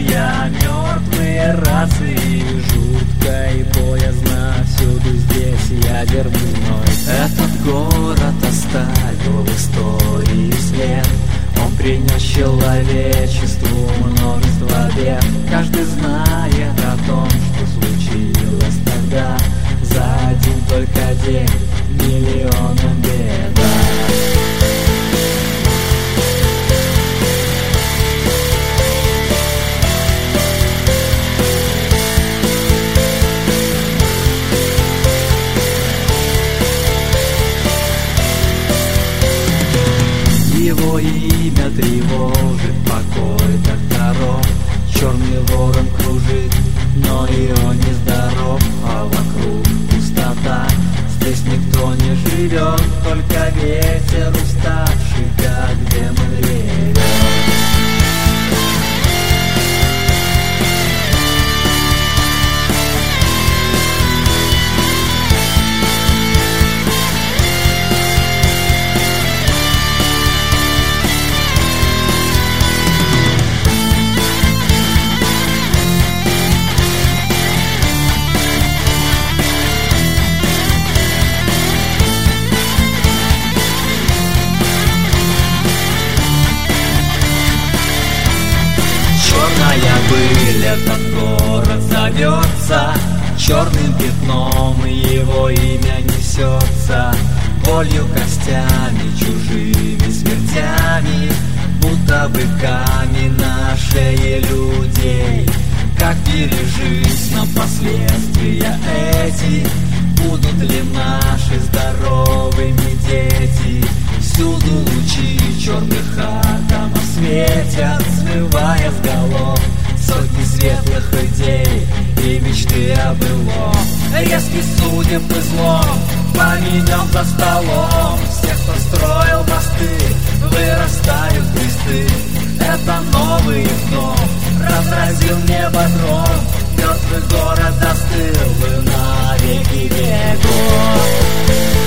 оружия, мертвые рации, жутко и боязно всюду здесь ядерный ной. Этот город оставил в истории след, он принес человечеству множество бед. Каждый знает о том, что случилось тогда, за один только день миллионам беда. Его имя тревожит покой докторов. Черный ворон кружит, но и он не здоров. А вокруг пустота, здесь никто не живет, только ветер уставший, как демон ревет. Черная быль, этот город зовется, черным пятном его имя несется. Болью, костями, чужими смертями, будто быками на шее людей. Как пережить нам последствия эти? Будут ли наши здоровыми дети? Всюду лучи черных атомов светят, смывая с голов сотни светлых идей и мечты о былом. Резкий судеб и злом поменен за столом. Всех, кто строил мосты, вырастают кресты. Это новый вновь разразил небо гром. Мертвый город застыл бы на веки веков.